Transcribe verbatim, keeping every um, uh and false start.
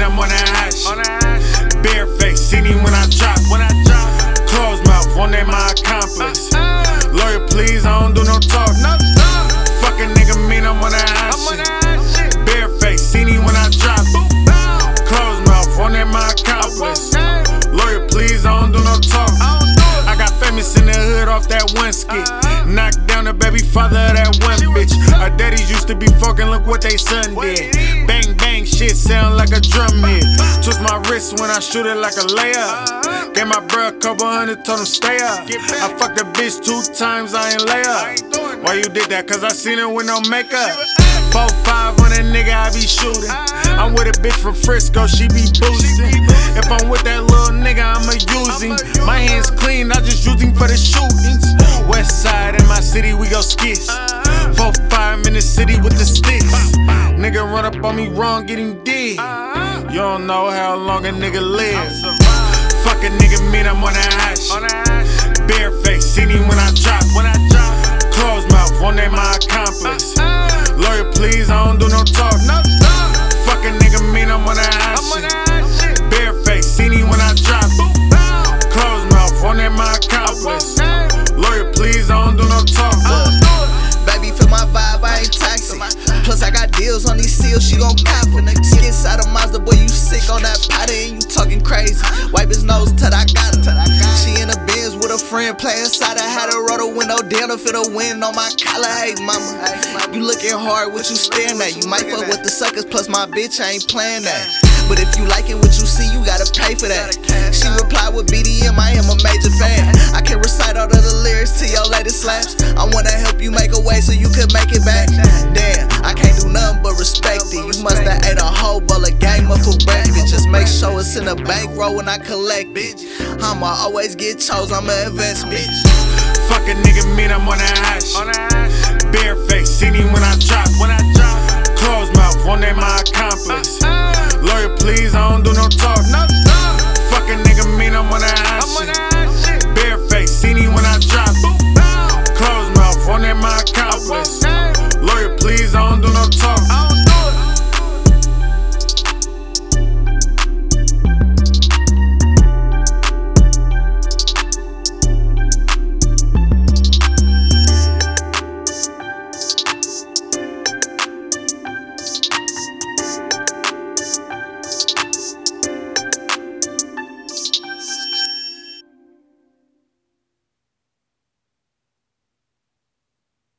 I'm on that hot shit. Bare face, see me when I drop. Closed mouth, one name my accomplice. Lawyer, please, I don't do no talk. Fuck a nigga mean I'm on that hot shit. Bare face, see me when I drop. Closed mouth, one name my accomplice. Lawyer, please, I don't do no talk. I got famous in the hood off that one skit. Knocked down the baby father of that one bitch. Our daddies used to be fucking, look what they son did. Bang bang, shit sound like a drum hit. Twist my wrist when I shoot it like a layup. Gave my bro a couple hundred, told him stay up. I fucked a bitch two times, I ain't lay up. Why you did that? Cause I seen her with no makeup. Four five on that nigga, I be shooting. I'm with a bitch from Frisco, she be boosting. If I'm with that little nigga, I'ma use him. My hands clean, I just use him for the shootings. West side in my city, we go skits. Four five in the city with the sticks. Nigga run up on me wrong, get him dead. You don't know how long a nigga live. Fuck a nigga mean I'm on that hot shit. Bare face, see me when I drop. Closed mouth, one name my accomplice. Lawyer, please, I don't do no talk. Fuck a nigga mean I'm on that hot shit. Bare face, see me when I drop. Closed mouth, one name my accomplice. Lawyer, please, I don't do no talk. Baby, feel my vibe, I ain't toxic. Plus, I got deals on these seals, she gon' cop them. Skits out of Mazda, boy, you sick on that powder and you talking crazy. Wipe his nose till I got her. She in the Benz with a friend, play inside. I had her roll the window down to feel the wind on my collar. Hey, mama, you looking hard, what you staring at? You might fuck with the suckers, plus my bitch, I ain't playing that. But if you liking what you see, you gotta pay for that. She replied with B D M, I am a major fan. I can recite all of the lyrics to your latest slaps. I wanna help you make a way so you could make it back. Damn, I can't do nothing but respect it. You musta ate a whole bowl of game up for breakfast. Just make sure it's in a bankroll when I collect it. I'ma always get chose, I'm an investment. Fuck a nigga mean I'm on that hot shit. Bare face, see me when I drop. Closed mouth, one name my accomplice. Lawyer, please, I don't do no talk. Fuck a nigga mean I'm on that hot